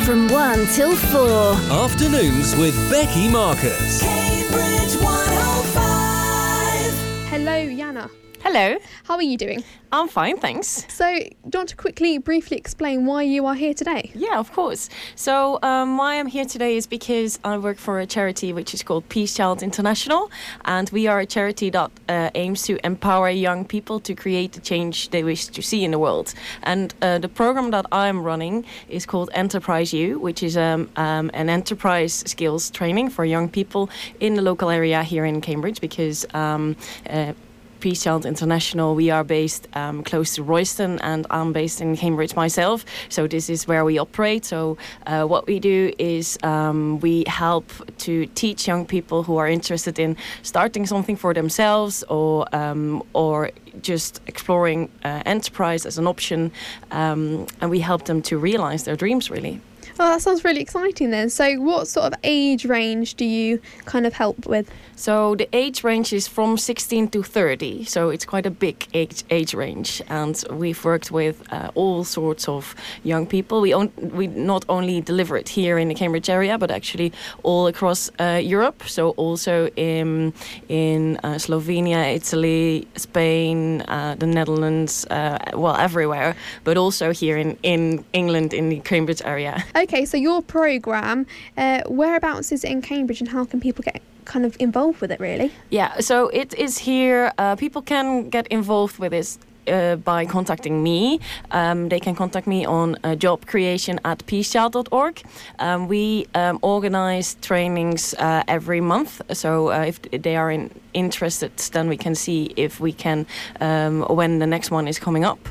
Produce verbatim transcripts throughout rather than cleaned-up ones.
From one till four. Afternoons with Becky Marcus. Cambridge one oh five. Hello, Jana. Hello. How are you doing? I'm fine, thanks. So, do you want to quickly, briefly explain why you are here today? Yeah, of course. So, um, why I'm here today is because I work for a charity which is called Peace Child International, and we are a charity that uh, aims to empower young people to create the change they wish to see in the world. And uh, the program that I'm running is called Enterprise U, which is um, um, an enterprise skills training for young people in the local area here in Cambridge, because um, uh, Peace Child International, we are based um, close to Royston, and I'm based in Cambridge myself. So this is where we operate. So uh, what we do is um, we help to teach young people who are interested in starting something for themselves, or um, or just exploring uh, enterprise as an option, um, and we help them to realize their dreams, really. Oh, that sounds really exciting then. So what sort of age range do you kind of help with? So the age range is from sixteen to thirty, so it's quite a big age age range, and we've worked with uh, all sorts of young people. We on, we not only deliver it here in the Cambridge area, but actually all across uh, Europe. So also in in uh, Slovenia, Italy, Spain, uh, the Netherlands, uh, well, everywhere, but also here in, in England, in the Cambridge area. Okay, so your programme, uh, whereabouts is it in Cambridge, and how can people get kind of involved with it, really? Yeah, so it is here. Uh, people can get involved with this Uh, by contacting me. Um, they can contact me on uh, job creation at peacechild dot org. Um, we um, organize trainings uh, every month, so uh, if they are in, interested, then we can see if we can, um, when the next one is coming up.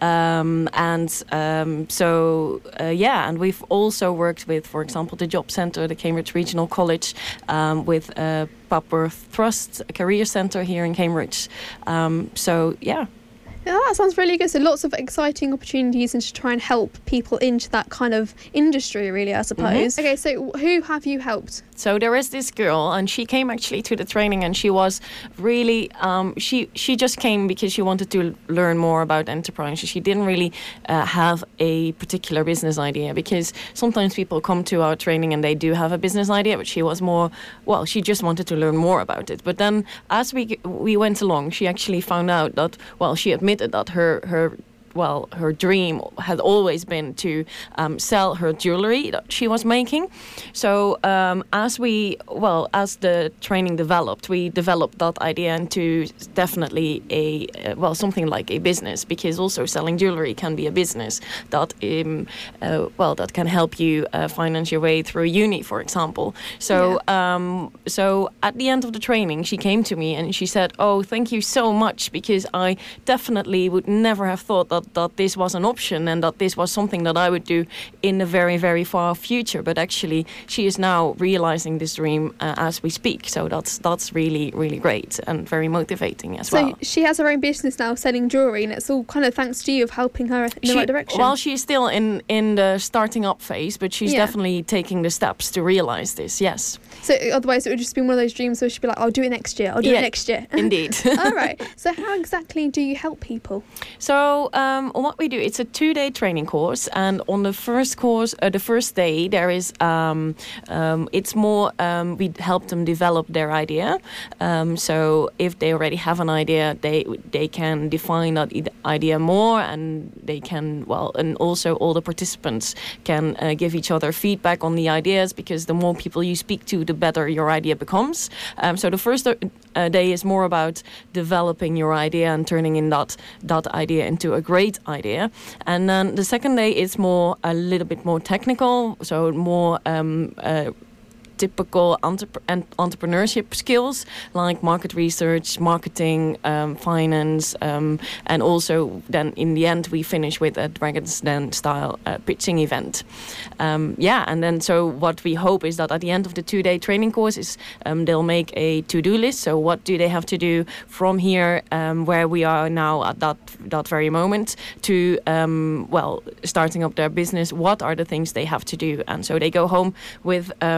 Um, and um, so, uh, yeah, and we've also worked with, for example, the Job Centre, the Cambridge Regional College, um, with uh, Papworth Trust, a career centre here in Cambridge. Um, so, yeah. Yeah, that sounds really good. So lots of exciting opportunities, and to try and help people into that kind of industry, really, I suppose. Mm-hmm. Okay, so who have you helped? So there is this girl, and she came actually to the training, and she was really, um, she she just came because she wanted to learn more about enterprise. She didn't really uh, have a particular business idea, because sometimes people come to our training and they do have a business idea, but she was more, well, she just wanted to learn more about it. But then as we we went along, she actually found out that, well, she admitted that her her well, her dream had always been to um, sell her jewelry that she was making. So um, as we, well, as the training developed, we developed that idea into definitely a, uh, well, something like a business, because also selling jewelry can be a business that, um, uh, well, that can help you uh, finance your way through uni, for example. So, yeah. um, so at the end of the training, she came to me and she said, "Oh, thank you so much, because I definitely would never have thought that that this was an option, and that this was something that I would do in the very, very far future. But actually, she is now realizing this dream uh, as we speak. So that's that's really, really great and very motivating as so well." So she has her own business now, selling jewellery, and it's all kind of thanks to you of helping her in the she, right direction. Well, she's still in, in the starting up phase, but she's yeah. definitely taking the steps to realize this, yes. So otherwise it would just be one of those dreams where she'd be like, "I'll do it next year, I'll do yeah, it next year." Indeed. All right. So how exactly do you help people? So um, what we do, it's a two-day training course, and on the first course, uh, the first day, there is, um, um, it's more, um, we help them develop their idea. Um, so if they already have an idea, they they can define that idea more, and they can, well, and also all the participants can uh, give each other feedback on the ideas, because the more people you speak to, the better your idea becomes. Um, so the first uh, day is more about developing your idea and turning in that that idea into a great idea. And then the second day is more, a little bit more technical, so more um, uh, typical entrep- entrepreneurship skills like market research, marketing, um, finance, um, and also then in the end we finish with a Dragon's Den style uh, pitching event. Um, yeah, and then so what we hope is that at the end of the two-day training course is um, they'll make a to-do list. So what do they have to do from here, um, where we are now at that that very moment, to um, well, starting up their business? What are the things they have to do? And so they go home with um,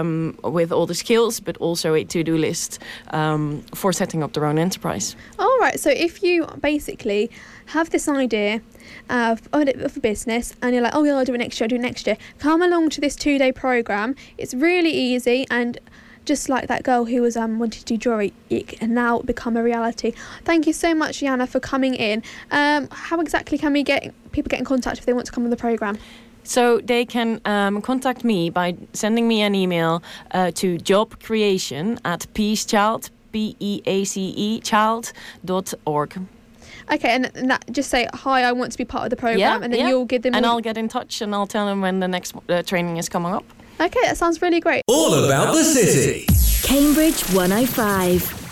with all the skills, but also a to-do list um, for setting up their own enterprise. All right. So if you basically have this idea of, of a business and you're like, oh yeah, I'll do it next year, I'll do it next year. Come along to this two-day program. It's really easy, and just like that girl who was um wanting to do jewelry, it can now become a reality. Thank you so much, Jana, for coming in. Um, how exactly can we get people get in contact if they want to come on the program? So they can um, contact me by sending me an email uh, to jobcreation at peacechild, P E A C E, child dot org. Okay, and, and that just say, hi, I want to be part of the program, Yeah, and then yeah. you'll give them... And all... I'll get in touch and I'll tell them when the next uh, training is coming up. Okay, that sounds really great. All about the city. Cambridge one oh five.